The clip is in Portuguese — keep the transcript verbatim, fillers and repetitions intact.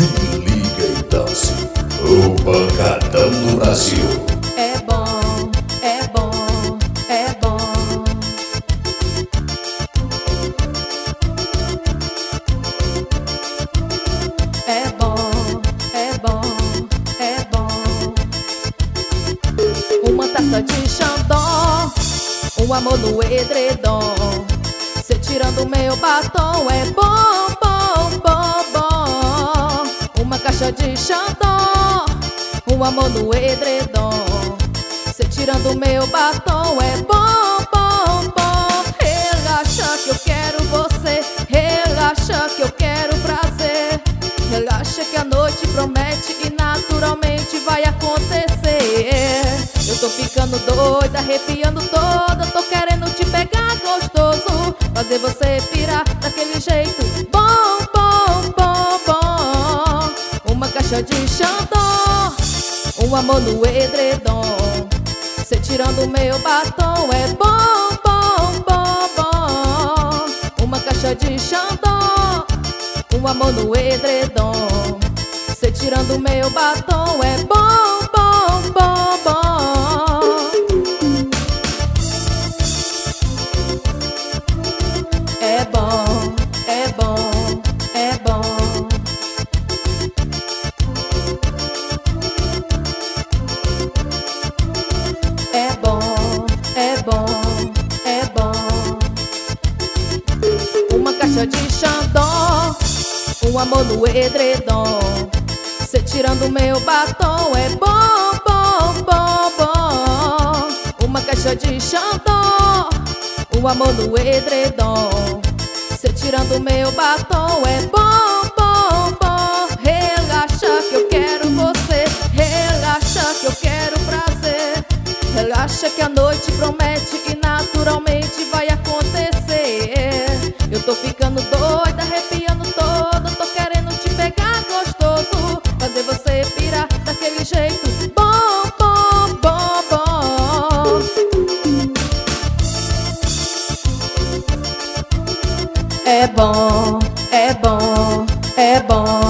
Se liga e dance, o pancadão do Brasil. É bom, é bom, é bom. É bom, é bom, é bom. Uma taça de xandó, um amor no edredom. Cê tirando meu batom é bom, bom, bom, bom. Uma caixa de xandó, um amor no edredom. Cê tirando meu batom é bom, bom, bom. Relaxa que eu quero você, relaxa que eu quero prazer. Relaxa que a noite promete e naturalmente vai acontecer. Eu tô ficando doida, arrepiando toda, tô querendo te pegar gostoso, fazer você pirar daquele jeito bom, bom, bom, bom. Uma caixa de xandó, um amor no edredom. Cê tirando meu batom é bom, bom, bom, bom. Uma caixa de xandó, um amor no edredom. Cê tirando meu batom é bom, bom, bom, bom. É bom, é bom, é bom. É bom, é bom, é bom. Uma caixa de xandó, um amor no edredom. Cê tirando meu batom é bom, bom, bom, bom. Uma caixa de xandó, um amor no edredom. Cê tirando meu batom é bom, bom, bom. Relaxa que eu quero você, relaxa que eu quero prazer. Relaxa que a noite promete e naturalmente vai acontecer. Eu tô ficando doida, arrepiando toda, tô querendo te pegar gostoso, fazer você pirar daquele jeito bom, bom, bom, bom. É bom, é bom, é bom.